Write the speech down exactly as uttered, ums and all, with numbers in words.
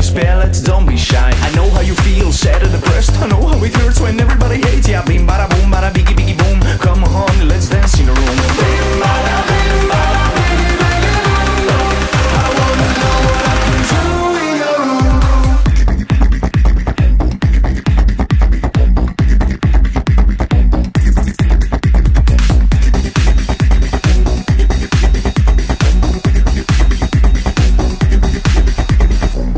spare, let's don't be shy. I know how you